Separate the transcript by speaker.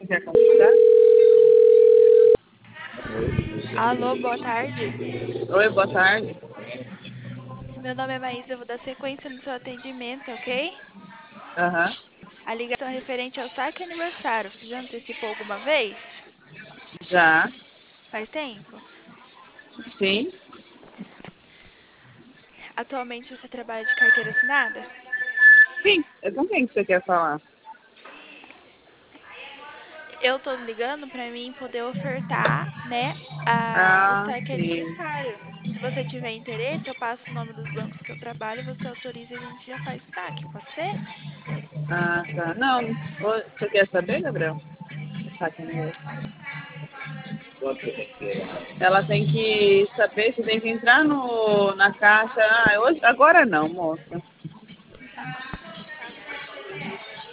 Speaker 1: Quer conversar?
Speaker 2: Alô, boa tarde.
Speaker 1: Oi, boa tarde.
Speaker 2: Meu nome é Maísa, eu vou dar sequência no seu atendimento, ok?
Speaker 1: Aham.
Speaker 2: A ligação é referente ao saque aniversário. Você já antecipou alguma vez?
Speaker 1: Já?
Speaker 2: Faz tempo?
Speaker 1: Sim?
Speaker 2: Atualmente você trabalha de carteira assinada?
Speaker 1: Sim. É com quem que você quer falar?
Speaker 2: Eu tô ligando pra mim poder ofertar, né, o
Speaker 1: Ah,
Speaker 2: saque
Speaker 1: sim.
Speaker 2: aniversário. Se você tiver interesse, eu passo o nome dos bancos que eu trabalho, você autoriza e a gente já faz o saque, pode ser?
Speaker 1: Ah, tá. Não, você quer saber, Gabriel? Tá, quem é? Ela tem que saber, você tem que entrar no, na caixa. Ah, hoje, agora não, moça.